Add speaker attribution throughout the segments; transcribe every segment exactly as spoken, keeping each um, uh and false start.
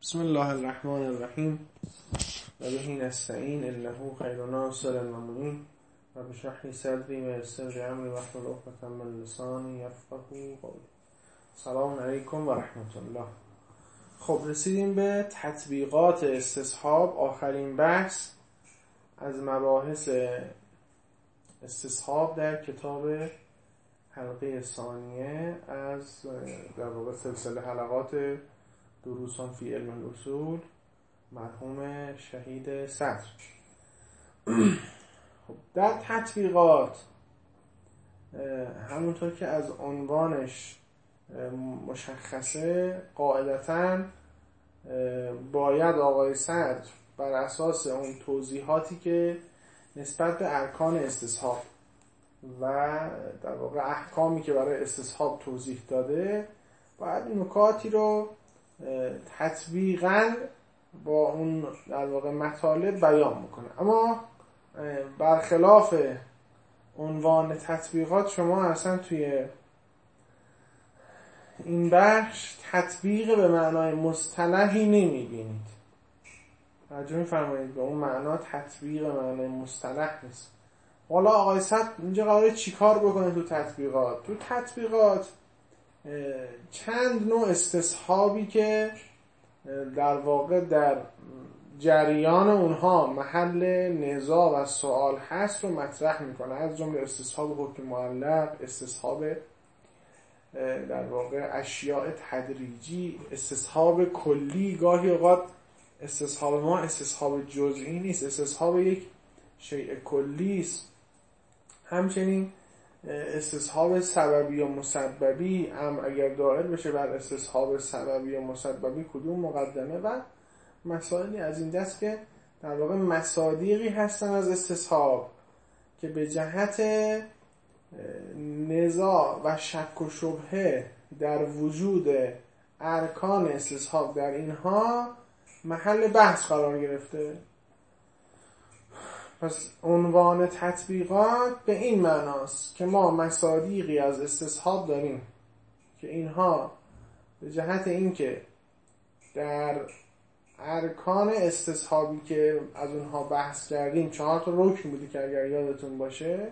Speaker 1: بسم الله الرحمن الرحیم و بهی نستعین انه خیر ناصر و معین و بشرح لی صدری و یسر لی امری واحلل عقدة من لسانی یفقهوا قولی. سلام علیکم و رحمت الله. خب رسیدیم به تطبیقات استصحاب، آخرین بحث از مباحث استصحاب در کتاب حلقه ثانیه از در واقع سلسله حلقات دروسان فی علم الاصول مرحوم شهید صدر. خب در تطبیقات همونطور که از عنوانش مشخصه قاعدتاً باید آقای صدر بر اساس اون توضیحاتی که نسبت به ارکان استصحاب و در واقع احکامی که برای استصحاب توضیح داده باید نکاتی رو تطبیقاً با اون در واقع مطالب بیان میکنه. اما برخلاف عنوان تطبیقات شما اصلا توی این بخش تطبیق به معنای مصطلحی نمیبینید. توجه می‌فرمایید، به اون معنا تطبیق به معنای مصطلح نیست. حالا آقای صدر اینجا قراره چیکار بکنه تو تطبیقات؟ تو تطبیقات چند نوع استصحابی که در واقع در جریان اونها محل نزاع و سوال هست رو مطرح میکنه، از جمله استصحاب حکم معلق، استصحاب در واقع اشیاء تدریجی، استصحاب کلی. گاهی اوقات استصحاب ما استصحاب جزئی نیست، استصحاب یک شیء کلی است. همچنین استصحاب سببی و مسببی، امر اگر دائر بشه بر استصحاب سببی و مسببی کدوم مقدمه، و مسائلی از این دست که در واقع مصادیقی هستن از استصحاب که به جهت نزاع و شک و شبهه در وجود ارکان استصحاب در اینها محل بحث قرار گرفته. پس عنوان تطبیقات به این معناست که ما مصادیقی از استصحاب داریم که اینها به جهت اینکه در ارکان استصحابی که از اونها بحث کردیم چهار تا رکن بودی که اگر یادتون باشه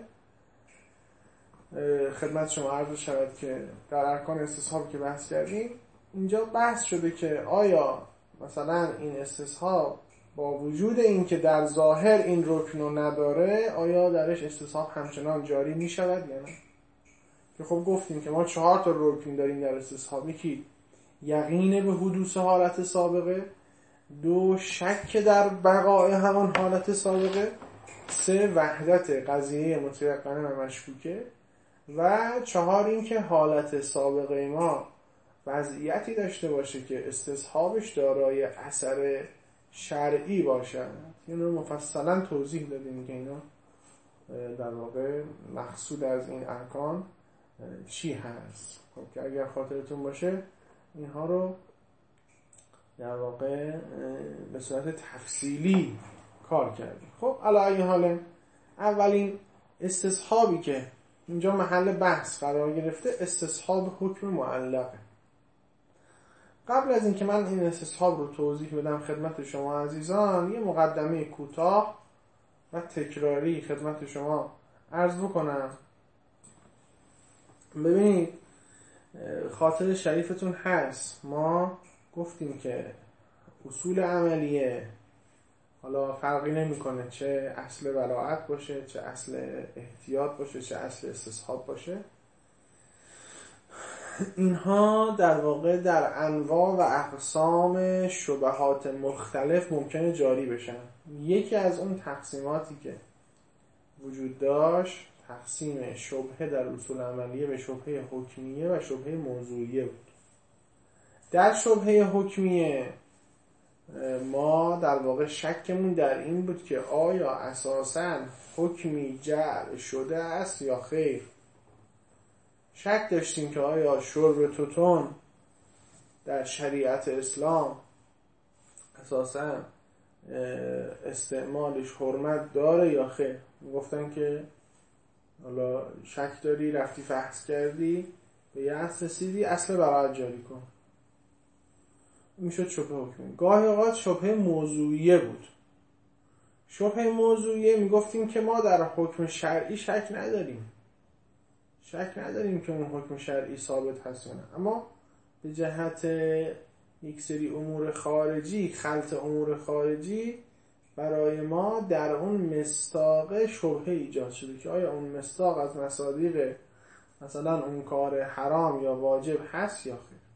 Speaker 1: خدمت شما عرض شود که در ارکان استصحابی که بحث کردیم اینجا بحث شده که آیا مثلا این استصحاب با وجود این که در ظاهر این رکن رو نداره آیا درش استصحاب همچنان جاری می شود یا نه؟ که خب گفتیم که ما چهار تا رکن داریم در استصحاب. یکی یقین به حدوث حالت سابقه، دو شک در بقای همان حالت سابقه، سه وحدت قضیه متیقنه و مشکوکه، و چهار این که حالت سابقه ما وضعیتی داشته باشه که استصحابش دارای اثر شرعی باشد. این رو مفصلا توضیح دادیم که اینا در واقع مقصود از این ارکان چی هست. خب که اگر خاطرتون باشه اینها رو در واقع به صورت تفصیلی کار کردیم. خب علی ای حال اولین استصحابی که اینجا محل بحث قرار گرفته استصحاب حکم معلقه. قبل از اینکه من این استصحاب رو توضیح بدم خدمت شما عزیزان، یه مقدمه کوتاه و تکراری خدمت شما عرض بکنم. ببینید خاطر شریفتون هست ما گفتیم که اصول عملیه حالا فرقی نمیکنه چه اصل براءت باشه، چه اصل احتیاط باشه، چه اصل استصحاب باشه، اینها در واقع در انواع و اقسام شبهات مختلف ممکنه جاری بشن. یکی از اون تقسیماتی که وجود داشت تقسیم شبهه در اصول عملیه به شبهه حکمیه و شبهه موضوعیه بود. در شبهه حکمیه ما در واقع شکمون در این بود که آیا اساساً حکمی جعل شده است یا خیر. شک داشتیم که آیا شرب توتون در شریعت اسلام اساساً استعمالش حرمت داره یا خیر. گفتن که حالا شک داری، رفتی فحص کردی، به یه اصل رسیدی، اصل براءت جاری کن. میشد شبهه حکمی. گاهی اوقات شبهه موضوعیه بود. شبهه موضوعیه میگفتیم که ما در حکم شرعی شک نداریم شک نداریم که اون حکم شرعی ثابت هست یا نه، اما به جهت یک سری امور خارجی، خلط امور خارجی، برای ما در اون مصداق شبهه ایجاد شده که آیا اون مصداق از مصادیق مثلا اون کار حرام یا واجب هست یا خیر.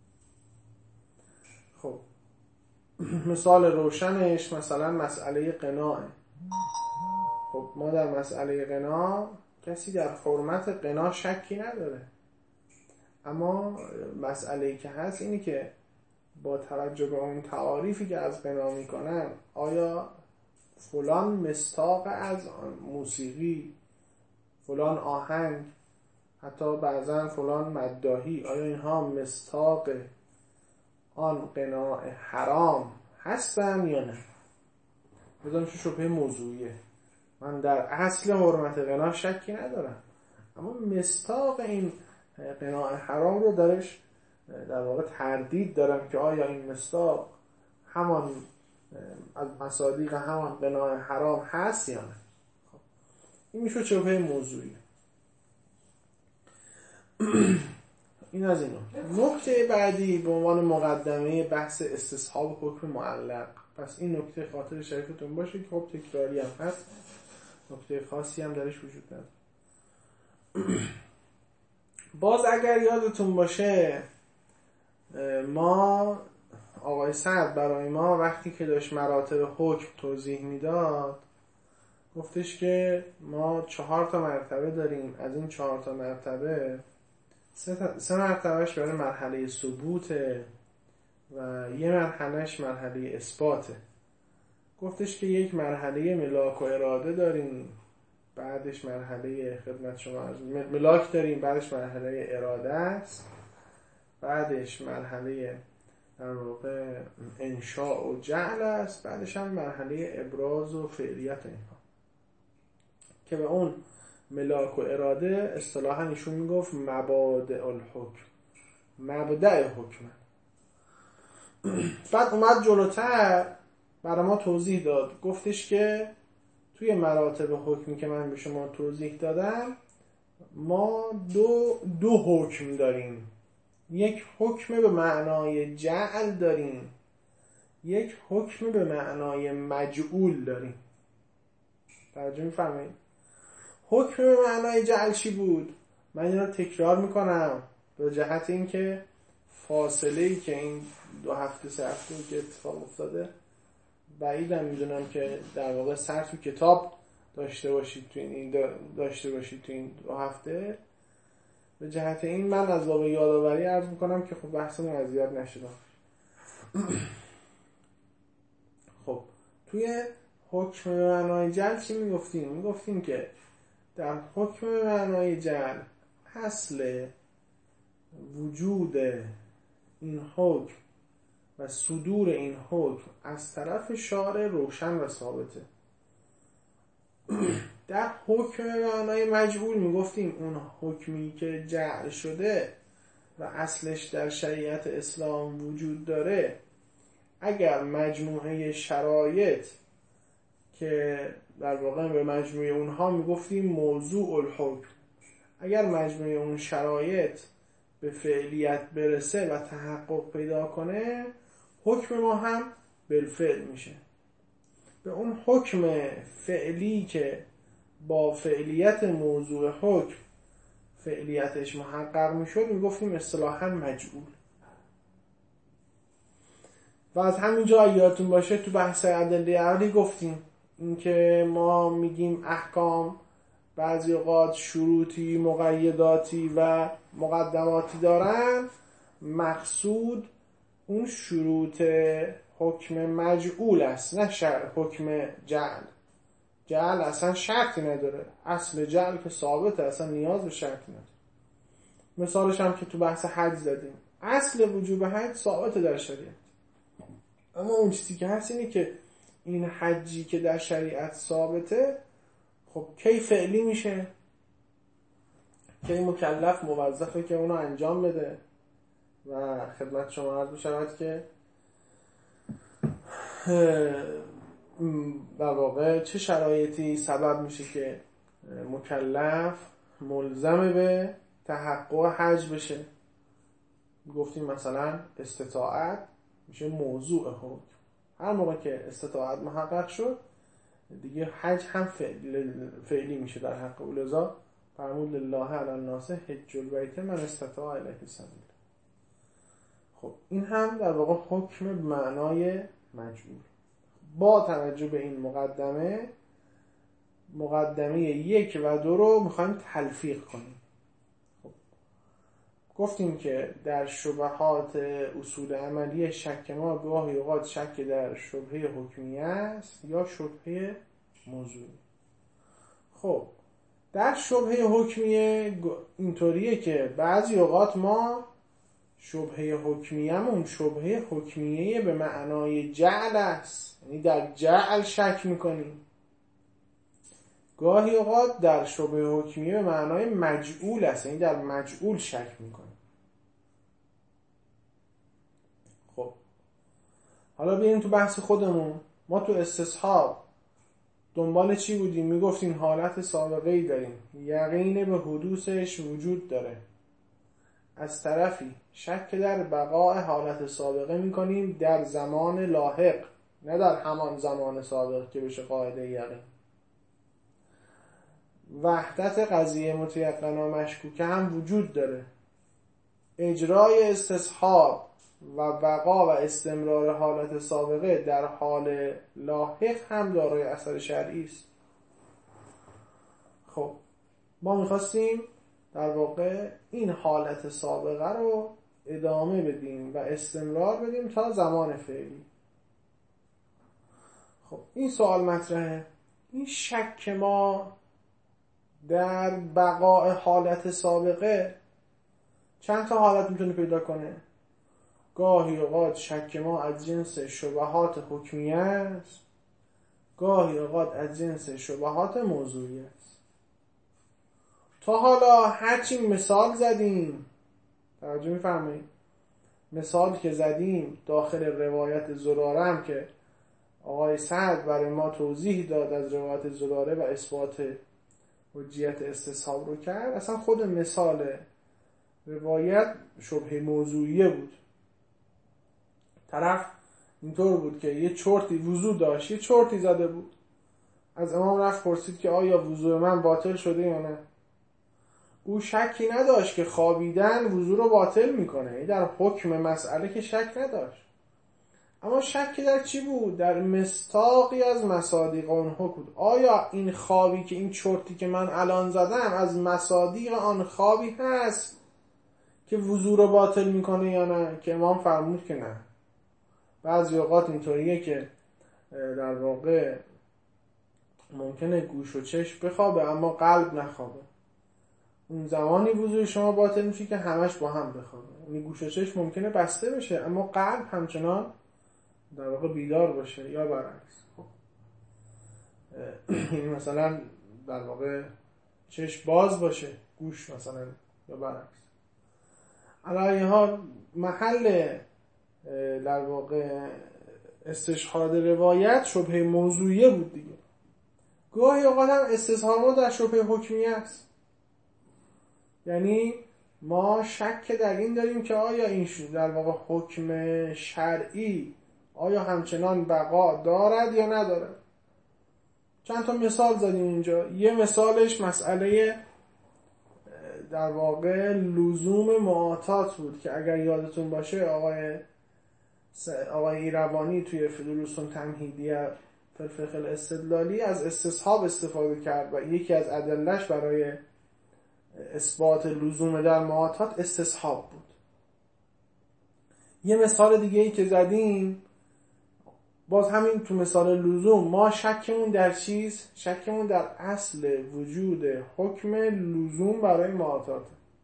Speaker 1: خب مثال روشنش مثلا مسئله قناعه. خب ما در مسئله قناع کسی در حرمت قناع شکی نداره، اما مسئله‌ای که هست اینی که با توجه به اون تعاریفی که از قناع میکنن، آیا فلان مصداق از موسیقی، فلان آهنگ، حتی بعضا فلان مداحی، آیا اینها مصداق آن قناع حرام هستن یا نه؟ بذارم چه شبهه موضوعیه. من در اصل حرمت قناع شکی ندارم، اما مصداق این قناع حرام رو درش در واقع تردید دارم که آیا این مصداق همان از مصادیق همان قناع حرام هست یا نه. خب. این میشه شبهه موضوعی. این از این نکته بعدی به عنوان مقدمه بحث استصحاب حکم معلق. پس این نکته خاطر شریفتون باشه که خب تکراری هم هست، نکته خاصی هم درش وجود نداره. باز اگر یادتون باشه ما آقای سعد برای ما وقتی که داشت مراتب حکم توضیح میداد گفتش که ما چهار تا مرتبه داریم. از این چهار تا مرتبه سه, سه مرتبهش برای مرحله ثبوته و یه مرحلهش مرحله اثباته. گفتش که یک مرحله ملاک و اراده داریم، بعدش مرحله خدمت شما عرض ملاک داریم، بعدش مرحله اراده است، بعدش مرحله در واقع انشاء و جعل است، بعدش هم مرحله ابراز و فعلیت اینها که به اون ملاک و اراده اصطلاحاً ایشون میگفت مبادئ الحکم، مبدأ حکم. بعد اومد جلوتر برای ما توضیح داد، گفتش که توی مراتب حکمی که من به شما توضیح دادم ما دو دو حکم داریم. یک حکم به معنای جعل داریم، یک حکم به معنای مجعول داریم. توجه می‌فرمایید؟ حکم به معنای جعل چی بود؟ من این رو تکرار میکنم به جهت اینکه فاصله‌ای که این دو هفته سه هفته که اتفاق افتاده بعیدم میدونم که در واقع سر تو کتاب داشته باشید تو این داشته باشید تو این دو هفته. به جهت این من از واقع یادآوری عرض میکنم که خب بحثمون از زیاد نشده. خب توی حکم به معنای جعل چی میگفتیم؟ میگفتیم که در حکم به معنای جعل اصل وجود این حکم و صدور این حکم از طرف شارع روشن و ثابته. در حکم به معنای مجعول میگفتیم اون حکمی که جعل شده و اصلش در شریعت اسلام وجود داره، اگر مجموعه شرایط که در واقع به مجموعه اونها میگفتیم موضوع الحکم، اگر مجموعه اون شرایط به فعلیت برسه و تحقق پیدا کنه، حکم ما هم بالفعل میشه. به اون حکم فعلی که با فعلیت موضوع حکم فعلیتش محقق میشد میگفتیم اصطلاحاً مجعول. و از همینجا یادتون باشه تو بحث ادله عقلی گفتیم اینکه ما میگیم احکام بعضی اوقات شروطی، مقیداتی و مقدماتی دارن، مقصود اون شروط حکم مجعول است، نه شرط حکم جعل. جعل اصلا شرطی نداره، اصل جعل که ثابته، اصلا نیاز به شرطی نداره. مثالش هم که تو بحث حج زدیم، اصل وجوب حج ثابته در شریعت، اما اون چیزی که هست اینه که این حجی که در شریعت ثابته خب کی فعلی میشه، کی مکلف موظفه که اونو انجام بده. و خدمت شما عرض بشود که در واقع چه شرایطی سبب میشه که مکلف ملزم به تحقق حج بشه؟ گفتیم مثلا استطاعت میشه موضوع حکم. هر موقع که استطاعت محقق شد دیگه حج هم فعلی, فعلی میشه در حق او. لذا فرمود لله علی الناس حج البیت من استطاع الیه سبیلا. خب این هم در واقع حکم به معنای مجبور. با توجه به این مقدمه مقدمه یک و دو رو میخوایم تلفیق کنیم. خب گفتیم که در شبهات اصول عملی شک ما گاهی اوقات شک در شبهه حکمیه است یا شبهه موضوعی. خب در شبهه حکمیه اینطوریه که بعضی اوقات ما شبهه حکمیه‌مون شبهه حکمیه به معنای جعل است، یعنی در جعل شک میکنیم. گاهی اوقات در شبهه حکمیه به معنای مجعول است، یعنی در مجعول شک میکنیم. خب حالا بیاییم تو بحث خودمون. ما تو استصحاب دنبال چی بودیم؟ میگفتیم حالت سابقه‌ای داریم، یقین به حدوثش وجود داره. از طرفی شک در بقاء حالت سابقه میکنیم در زمان لاحق، نه در همان زمان سابق که بشه قاعده یقین. وحدت قضیه متیقن و مشکوکه هم وجود داره. اجرای استصحاب و بقا و استمرار حالت سابقه در حال لاحق هم دارای اثر شرعی است. خب ما میخواستیم در واقع این حالت سابقه رو ادامه بدیم و استمرار بدیم تا زمان فعلی. خب این سوال مطرحه، این شک ما در بقاء حالت سابقه چند تا حالت میتونه پیدا کنه؟ گاهی اوقات شک ما از جنس شبهات حکمیه است، گاهی اوقات از جنس شبهات موضوعی است. تا حالا هرچی مثال زدیم، توجه میفرمایید، مثال که زدیم داخل روایت زراره هم که آقای سعد برای ما توضیح داد از روایت زراره و اثبات حجیت استصحاب رو کرد، اصلا خود مثال روایت شبهه موضوعیه بود. طرف اینطور بود که یه چرتی وضو داشت، یه چرتی زده بود. از امام رفت پرسید که آیا وضو من باطل شده یا نه؟ او شکی نداشت که خوابیدن وضو رو باطل میکنه، در حکم مسئله که شک نداشت. اما شک در چی بود؟ در مصداقی از مصادیق اون حکم بود. آیا این خوابی که این چرتی که من الان زدم از مصادیق آن خوابی هست که وضو رو باطل میکنه یا نه؟ که امام فرمود که نه. بعضی اوقات اینطوریه که در واقع ممکنه گوش و چشم بخوابه اما قلب نخوابه. اون زمانی وضوی شما باطل میشه که همش با هم بخوابه. یعنی گوش و چشم ممکنه بسته بشه اما قلب همچنان در واقع بیدار باشه یا برعکس. خب این مثلا در واقع چشم باز باشه، گوش مثلا یا برعکس. علی حال محل در واقع استشهاد روایت شبهه موضوعیه بود دیگه. گاهی اوقات هم استصحاب در شبهه حکمیه است، یعنی ما شک در این داریم که آیا این در واقع حکم شرعی آیا همچنان بقا دارد یا ندارد. چند تا مثال زدیم اینجا. یه مثالش مسئله در واقع لزوم معاطات بود که اگر یادتون باشه آقای آقای ایروانی توی فدرسون تمهیدیه فقه الاستدلالی از استصحاب استفاده کرد و یکی از ادله‌اش برای اثبات لزوم در معاطات استصحاب بود. یه مثال دیگه ای که زدیم باز همین تو مثال لزوم، ما شکمون در چیز؟ شکمون در اصل وجود حکم لزوم برای معاطات.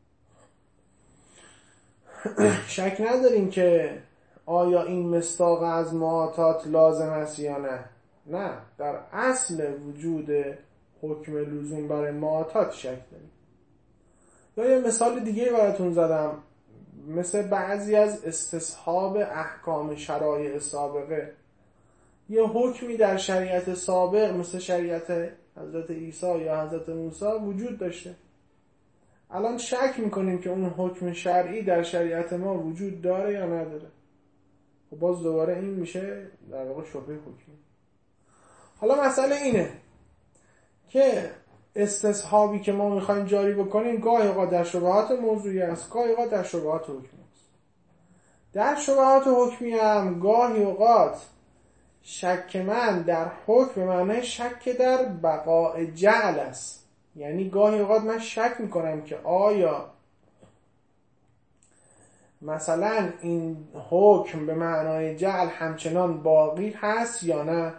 Speaker 1: شک نداریم که آیا این مصداق از معاطات لازم است یا نه. نه، در اصل وجود حکم لزوم برای معاطات شک داریم. یا یه مثال دیگه براتون زدم، مثل بعضی از استصحاب احکام شرایع سابقه. یه حکمی در شریعت سابق مثل شریعت حضرت عیسی یا حضرت موسی وجود داشته. الان شک میکنیم که اون حکم شرعی در شریعت ما وجود داره یا نداره. خب باز دوباره این میشه در واقع شبهه حکمی. حالا مسئله اینه که استصحابی که ما میخوایم جاری بکنیم گاهی اوقات در شبهات موضوعی است، گاهی اوقات در شبهات حکمی است. در شبهات حکمی هم گاهی اوقات شک من در حکم به معنی شک در بقاء جعل است. یعنی گاهی اوقات من شک میکنم که آیا مثلا این حکم به معنای جعل همچنان باقی هست یا نه.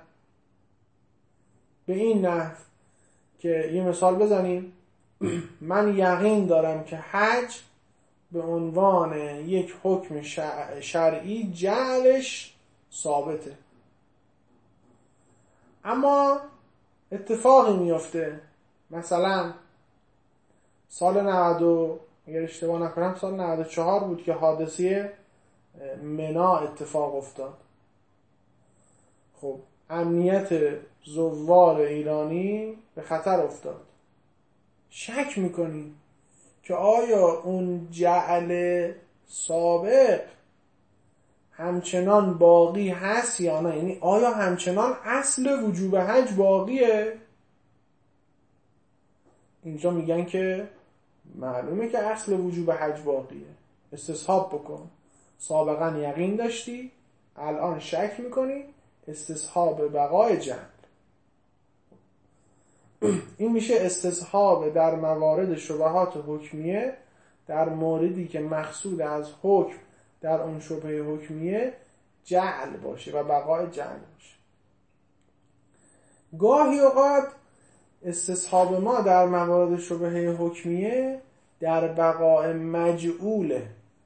Speaker 1: به این نحو که یه مثال بزنیم، من یقین دارم که حج به عنوان یک حکم شرعی جعلش ثابته، اما اتفاقی میفته مثلا سال نود اگر اشتباه نکنم سال نود و چهار بود که حادثه منا اتفاق افتاد. خب امنیت زوار ایرانی به خطر افتاد. شک میکنی که آیا اون جعل سابق همچنان باقی هست یا نه، یعنی آیا همچنان اصل وجوب حج باقیه؟ اینجا میگن که معلومه که اصل وجوب حج باقیه. استصحاب بکن. سابقا یقین داشتی، الان شک میکنی، استصحاب بقای جعل. این میشه استصحاب در موارد شبهات حکمیه، در موردی که مقصود از حکم در اون شبهه حکمیه جعل باشه و بقای جعل باشه. گاهی اوقات استصحاب ما در موارد شبهه حکمیه در بقای مجعوله.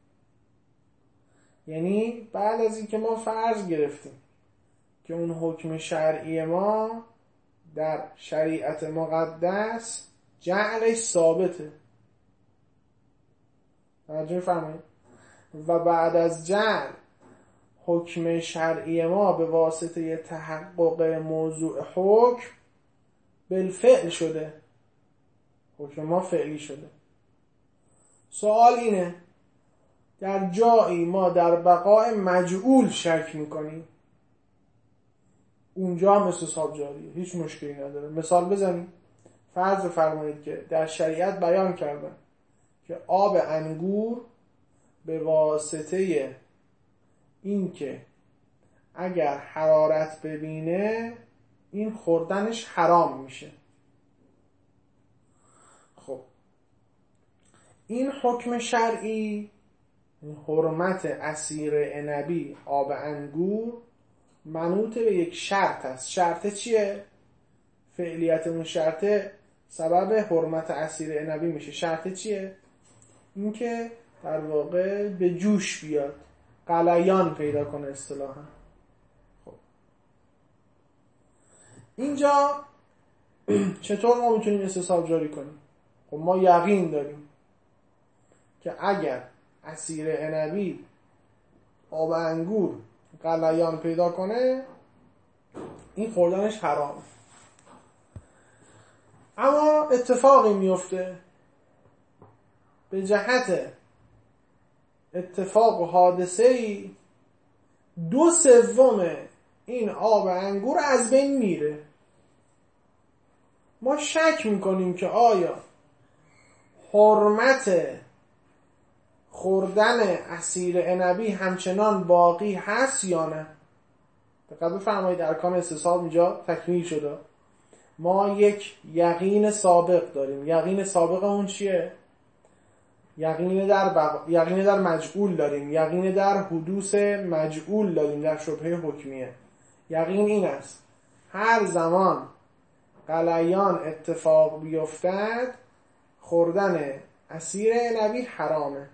Speaker 1: یعنی بعد از این که ما فرض گرفتیم که اون حکم شرعی ما در شریعت مقدس جعلش ثابته، توجه فرمایید، و بعد از جعل حکم شرعی ما به واسطه تحقق موضوع حکم بالفعل شده، حکم ما فعلی شده. سوال اینه در جایی ما در بقای مجعول شک میکنیم، اونجا هم استصحاب جاریه، هیچ مشکلی نداره. مثال بزنیم، فرض فرمایید که در شریعت بیان کردن که آب انگور به واسطه این که اگر حرارت ببینه این خوردنش حرام میشه. خب این حکم شرعی، حرمت عصیر عنبی آب انگور، منوط به یک شرط است. شرط چیه؟ فعلیت اون شرط سبب حرمت عصیر عنبی میشه. شرط چیه؟ این که در واقع به جوش بیاد، غلیان پیدا کنه اصطلاحاً. خب اینجا چطور ما میتونیم استصحاب جاری کنیم؟ خب ما یقین داریم که اگر عصیر عنبی آب انگور غلیان پیدا کنه این خوردنش حرام. اما اتفاقی میفته، به جهت اتفاق و حادثه‌ای دو سوم این آب انگور از بین میره. ما شک میکنیم که آیا حرمت خوردن عصیر عنبی همچنان باقی هست یا نه. دقت بفرمایید ارکان استصحاب اینجا تکمیل شده. ما یک یقین سابق داریم. یقین سابق اون چیه؟ یقین در بق... یقین در مجعول داریم، یقین در حدوث مجعول داریم در شبهه حکمیه. یقین این است هر زمان غلیان اتفاق بیفتد خوردن عصیر عنبی حرامه.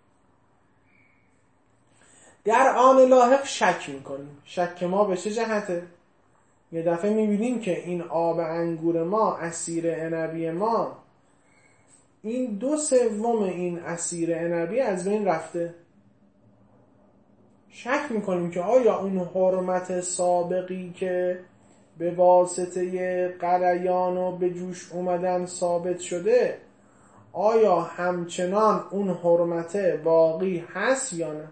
Speaker 1: در آن لاحق شک میکنیم. شک ما به چه جهته؟ یه دفعه میبینیم که این آب انگور ما، عصیر عنبی ما، این دو سوم این عصیر عنبی از بین رفته. شک میکنیم که آیا اون حرمت سابقی که به واسطه غلیان و به جوش اومدن ثابت شده آیا همچنان اون حرمت باقی هست یا نه.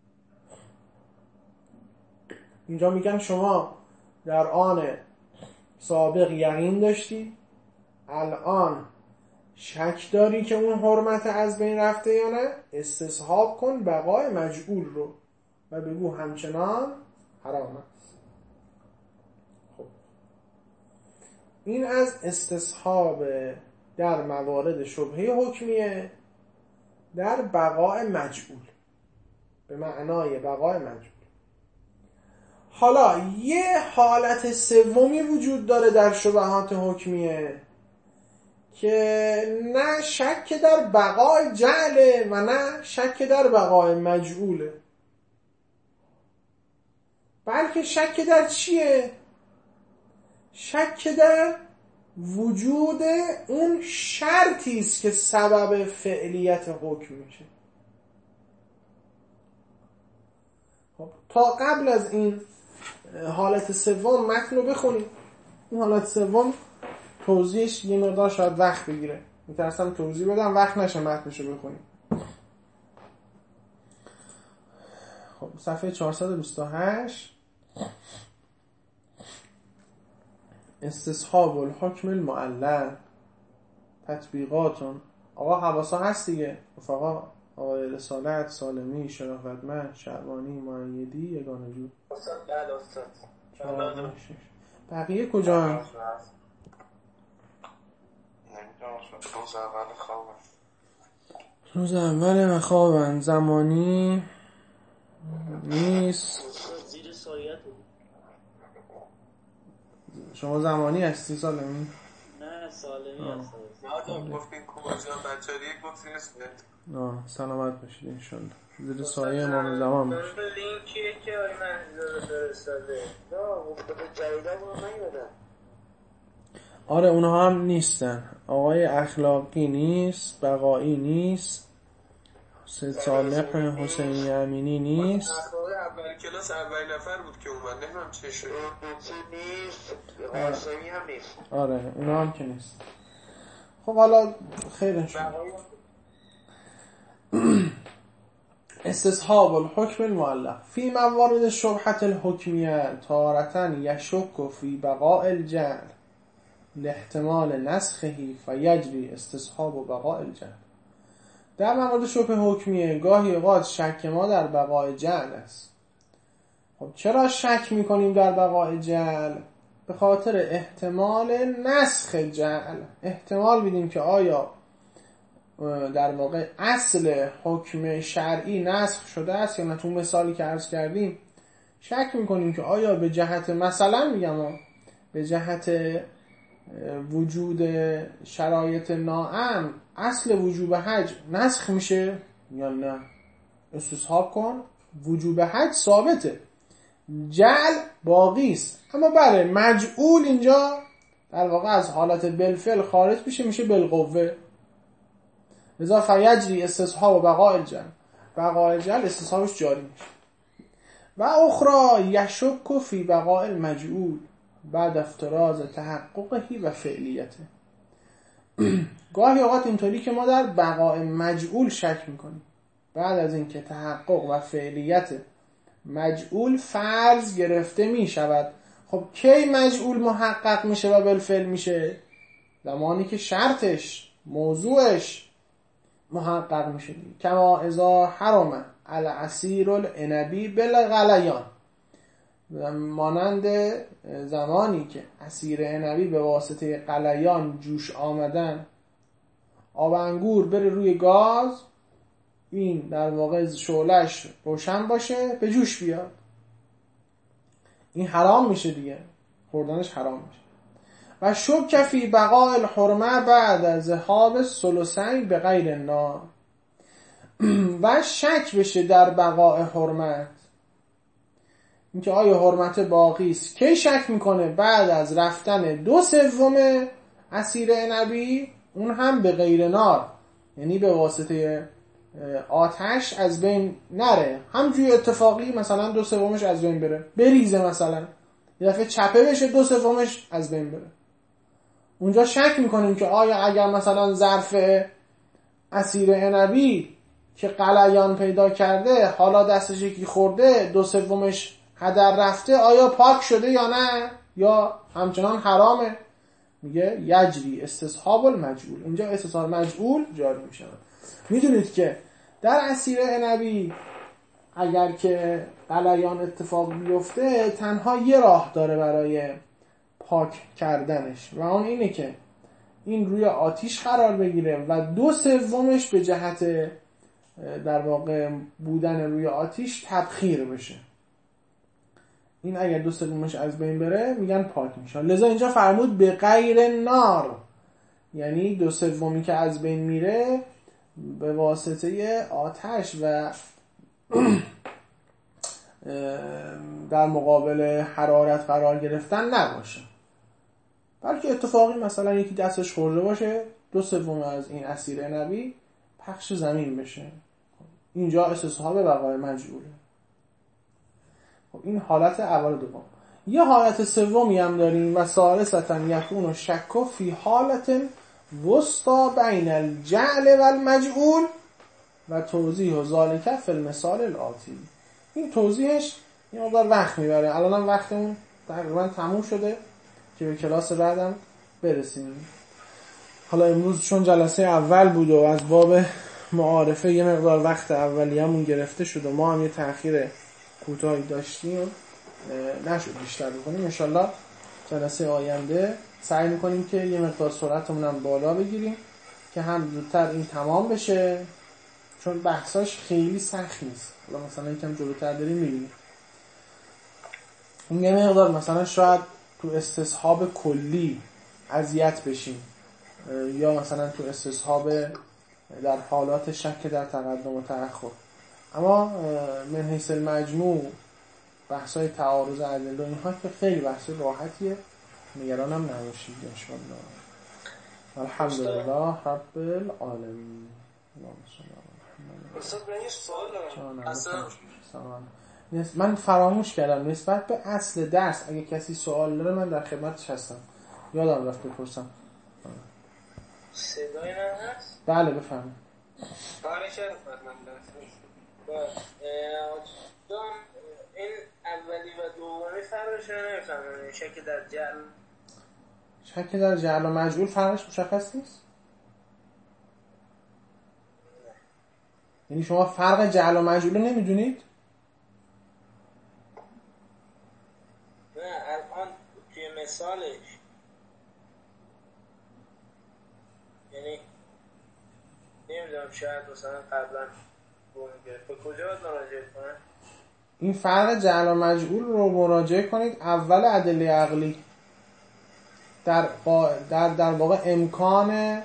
Speaker 1: اینجا میگن شما در آن سابق یقین داشتی، الان شک داری که اون حرمت از بین رفته یا نه، استصحاب کن بقای مجعول رو و بگو همچنان حرام است. خب این از استصحاب در موارد شبهه حکمیه در بقای مجعول به معنای بقای مجعول. حالا یه حالت سومی وجود داره در شبهات حکمیه که نه شک در بقای جعله و نه شک در بقای مجعوله، بلکه شک در چیه؟ شک در وجود اون شرطی است که سبب فعلیت حکم میشه. خب تا قبل از این حالت سوم متن رو بخونیم. این حالت سوم توضیحش یه مقدار شاید وقت بگیره، میترسم توضیح بدم وقت نشه متنش رو بخونیم. خب صفحه چهارصد و بیست و هشت استصحاب الحکم المعلل تطبیقاتون. آقا حواسا هست دیگه، رفقا آقای رسالت، سالمی، شرافتمند، شعبانی، معیدی، یگانه جور.
Speaker 2: استاد بله استاد.
Speaker 1: بقیه کجا هم؟
Speaker 2: نمیدونم روز اول خوابن.
Speaker 1: روز اول خوابن. زمانی نیست.
Speaker 2: زیر سایت
Speaker 1: شما زمانی هستی سالمی؟
Speaker 2: نه سالمی هستم. یادم گفتین کجا بچه‌ای گفتین اسمت.
Speaker 1: آه سلامت باشید انشالله. زیر سایه امام زمان باشید.
Speaker 2: لینکیه که آقای مهدی فرستاده. نه افتاده جریده رو نیومدن.
Speaker 1: آره اونها هم نیستن. آقای اخلاقی نیست، بقایی نیست، سید صالح حسینی امینی نیست.
Speaker 2: اخلاقی اول کلاس اول نفر بود که اومد، نمیدونم چه شد. نیست، قاسمی هم نیست.
Speaker 1: آره اونها هم که نیست. خب حالا خیرن شد. استصحاب الحکم المعلق فی موارد شبهة الحکمیه تارة یشک فی بقاء الجعل لاحتمال نسخه فیجری استصحاب و بقاء الجعل. در موارد شبهه حکمیه گاهی اوقات شک ما در بقاء جعل است. خب چرا شک میکنیم در بقاء جعل؟ به خاطر احتمال نسخ جعل. احتمال میدیم که آیا در واقع اصل حکم شرعی نسخ شده است یا نه. تو مثالی که عرض کردیم شک میکنیم که آیا به جهت مثلا میگم به جهت وجود شرایط ناامن اصل وجوب حج نسخ میشه یا نه. استصحاب کن وجوب حج ثابته، جعل باقی است، اما بله مجعول اینجا در واقع از حالت بالفعل خارج میشه، میشه بالقوه. لذا فیجری استصحاب و بقاء الجعل، بقاء الجعل استصحابش جاری میشه. و اخرى یشک فی بقاء المجعول بعد افتراض تحققه و فعلیته. گاهی اوقات اینطوری که ما در بقاء مجعول شک میکنیم بعد از اینکه تحقق و فعلیت مجعول فرض گرفته میشود. خب کی مجعول محقق میشه و بالفعل میشه؟ زمانی که شرطش موضوعش محقق میشه. کما اذا حرم العصیر العنبی بالغلیان، مانند زمانی که عصیر عنبی به واسطه غلیان جوش آمدن، آب انگور بره روی گاز، این در واقع شعله‌اش روشن باشه به جوش بیاد، این حرام میشه دیگه، خوردنش حرام میشه. و شک فی بقاء الحرمه بعد از ذهاب الثلثین به غیر النار، و شک بشه در بقاء حرمت، اینکه آیا حرمت باقی است. کی شک میکنه؟ بعد از رفتن دو سوم عصیر عنبی، اون هم به غیر نار، یعنی به واسطه آتش از بین نره، همجوری اتفاقی مثلا دو سومش از بین بره، بریزه، مثلا یه دفعه چپه بشه دو سومش از بین بره. اونجا شک میکنیم که آیا اگر مثلا ظرف عصیر عنبی که غلیان پیدا کرده حالا دستش یکی خورده دو سومش هدر رفته، آیا پاک شده یا نه، یا همچنان حرامه؟ میگه یجری استصحاب المجعول، اینجا استصحاب مجعول جاری میشه. میدونید که در عصیر عنبی اگر که غلیان اتفاق بیفته تنها یه راه داره برای پاک کردنش و اون اینه که این روی آتیش قرار بگیره و دو سومش به جهت در واقع بودن روی آتیش تبخیر بشه. این اگر دو سومش از بین بره میگن پاک میشه. لذا اینجا فرمود به غیر نار، یعنی دو سومی که از بین میره به واسطه آتش و در مقابل حرارت قرار گرفتن نباشه، بلکه اتفاقی مثلا یکی دستش خورده باشه دو سوم از این عصیر عنبی پخش زمین بشه. اینجا استصحاب بقای مجعوله. خب این حالت اول و دوم. یه حالت سومی هم داریم و ثالثاً یکون شک فی حالت وسطا بین الجعل و المجعول و توضیح ذالک فی المثال الآتی. این توضیحش یه مقدار وقت میبره، الان هم وقتمون تقریبا تموم شده که به کلاس بعدم برسیم. حالا امروز چون جلسه اول بود و از باب معارفه یه مقدار وقت اولیه‌مون گرفته شد و ما هم یه تأخیر کوتاهی داشتیم نشد بیشتر بکنیم. انشالله جلسه آینده سعی میکنیم که یه مقدار سرعتمون هم بالا بگیریم که هم زودتر این تمام بشه، چون بحثاش خیلی سخت نیست. حالا مثلا یکم جلوتر داریم میبینیم این یه مقدار مثلا شاید تو استصحاب کلی اذیت بشیم یا مثلا تو استصحاب در حالات شک در تقدم و تأخر، اما من حیث المجموع بحثای تعارض ادله و اینها که خیلی بحث راحتیه، نگرانم نباشید انشاءالله. الحمدلله رب العالمین.
Speaker 2: استاد من یه سوال دارم. اصلا
Speaker 1: من فراموش کردم نسبت به اصل درس اگه کسی سوال داره من در خدمتش هستم، یادم رفت بپرسم.
Speaker 2: صدای من هست؟
Speaker 1: بله بفرمایید.
Speaker 2: بله چرا من درست این اولی و دومی فرقش رو نمیفهمم. شک در جعل
Speaker 1: شک در جعل و مجعول فرقش مشخص نیست؟ یعنی شما فرق جعل و مجعول رو نمیدونید؟
Speaker 2: نه الان توی مثالش یعنی نمیدونم شاید مثلا قبلا به کجا باید مراجعه کنم؟
Speaker 1: این فرق جعل و مجعول رو مراجعه کنید اول ادله عقلی در در در واقع امکان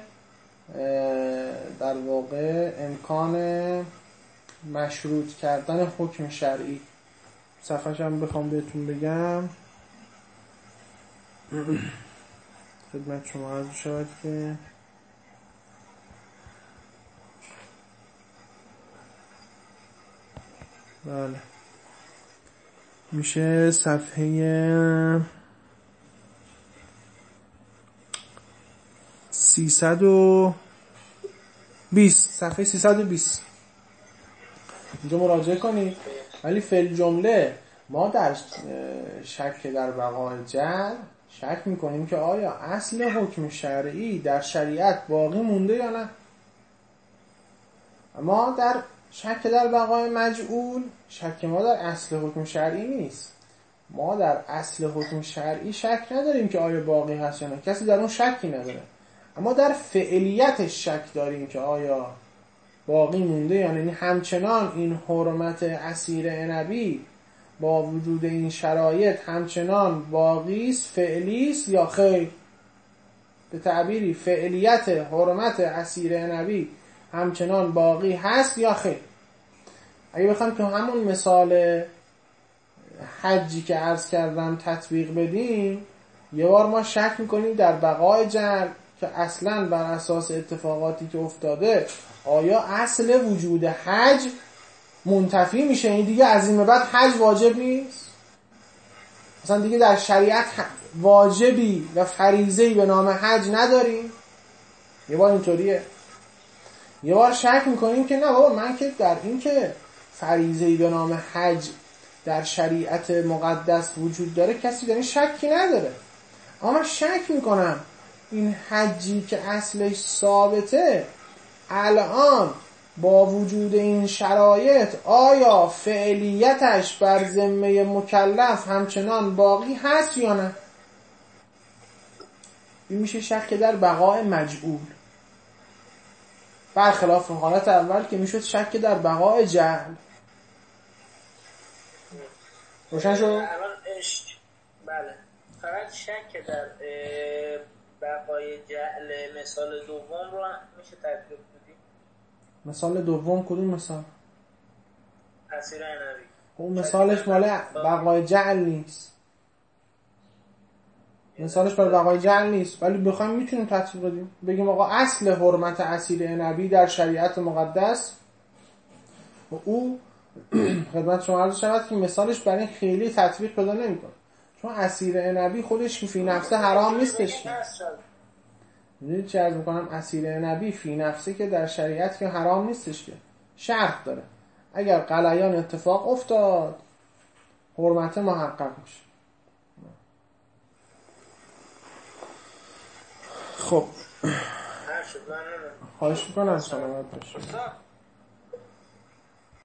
Speaker 1: در واقع امکان مشروط کردن حکم شرعی. صفحه‌ش هم بخوام بهتون بگم خدمت شما عرض شود که بله میشه صفحه سیصد و بیست، صفحه سیصد و بیست اینجا مراجعه کنید. ولی فعل جمله ما در شک در بقای جعل شک میکنیم که آیا اصل حکم شرعی در شریعت باقی مونده یا نه. اما در شک در بقای مجعول شک ما در اصل حکم شرعی نیست. ما در اصل حکم شرعی شک نداریم که آیا باقی هست یا نه، کسی در اون شکی نداره، اما در فعلیتش شک داریم که آیا باقی مونده یا نه. یعنی همچنان این حرمت عصیر عنبی با وجود این شرایط همچنان باقی است، فعلی است یا خیر. به تعبیری فعلیت حرمت عصیر عنبی همچنان باقی هست یا خیر. اگه بخوام تو همون مثال حجی که عرض کردم تطبیق بدیم، یه بار ما شک میکنیم در بقای جعل که اصلا بر اساس اتفاقاتی که افتاده آیا اصل وجود حج منتفی میشه؟ این دیگه از این به بعد حج واجب نیست؟ مثلا دیگه در شریعت واجبی و فریضه‌ای به نام حج نداریم؟ یه بار اینطوریه. یه بار شک میکنیم که نه بابا، من که در این که فریضه‌ای به نام حج در شریعت مقدس وجود داره کسی در این شکی نداره، اما من شک میکنم این حجی که اصلش ثابته الان با وجود این شرایط آیا فعلیتش بر ذمه مکلف همچنان باقی هست یا نه؟ این میشه شک در بقای مجعول، برخلاف حالت اول که میشد شک در بقای جهل. روشن شد؟
Speaker 3: الان اش... بله، فقط شک در بقای جهل مثال دوم رو میشه تطبیق بدیم.
Speaker 1: مثال دوم کدوم مثال؟
Speaker 3: اسیر عنبی.
Speaker 1: اون مثالش مال بقای جهل نیست، مثالش برای بقای جهل نیست، ولی بخوایم میتونیم تطبیق بدیم، بگیم آقا اصل حرمت اسیر عنبی در شریعت مقدس و او خدمت شما عرض شود که مثالش برای خیلی تطبیق پیدا نمیکنه، چون اسیر عنبی خودش فی نفسه حرام نیستش. میدونید چه عرض میکنم؟ اسیر عنبی فی نفسه که در شریعت که حرام نیستش، که شرط داره اگر غلیان اتفاق افتاد حرمت محقق میشه. خب خواهش میکنم سلامت باشید.